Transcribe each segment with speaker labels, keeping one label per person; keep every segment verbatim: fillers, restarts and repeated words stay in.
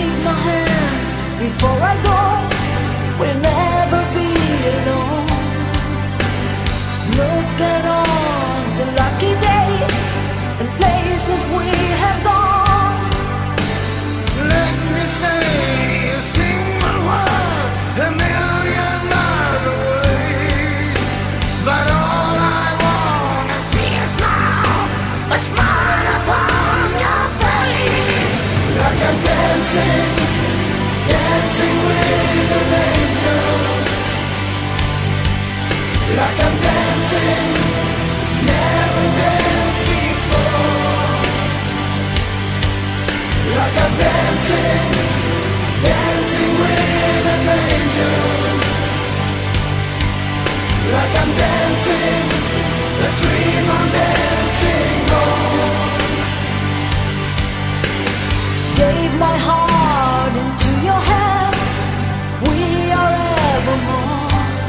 Speaker 1: take my hand before I go. We'll never be alone. Look at all the lucky days and places we have gone.
Speaker 2: Let me say a single word a million miles away, but all I wanna see is now a smile upon your face. Like I'm dancing, dancing with an angel. Like I'm dancing, never danced before. Like I'm dancing, dancing with an angel. Like I'm dancing, a dream I'm dancing on.
Speaker 1: Gave my heart into your hands, we are evermore.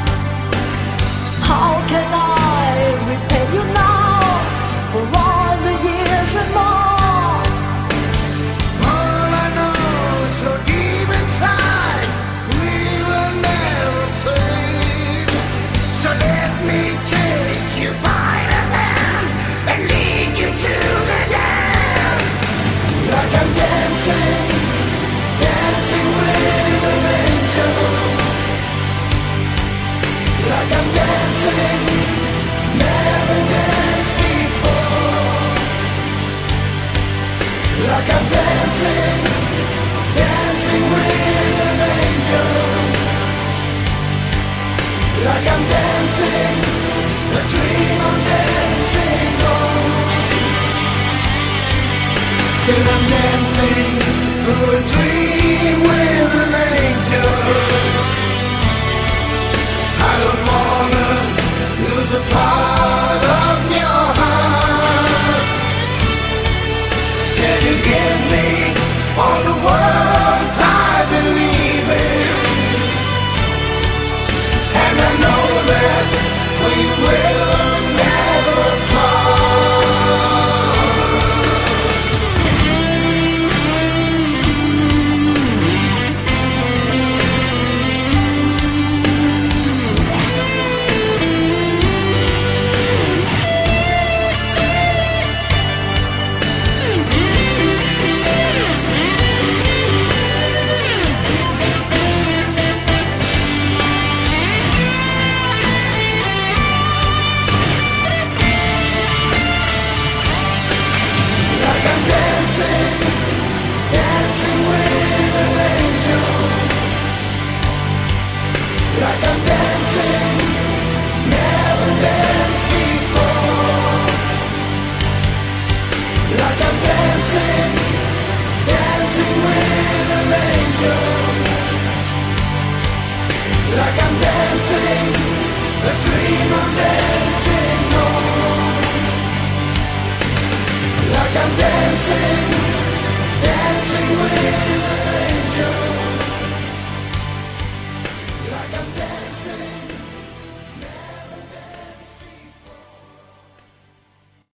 Speaker 1: How can I repay you now for all the years and more?
Speaker 2: All I know so deep inside, we will never fade. So let me take you by the hand and lead you to the dance. Like I'm dancing, dancing with an angel. Like I'm dancing, never danced before. Like I'm dancing, dancing with an angel. Like I'm dancing, a dream I'm dancing on. Still I'm dancing through a dream with an angel.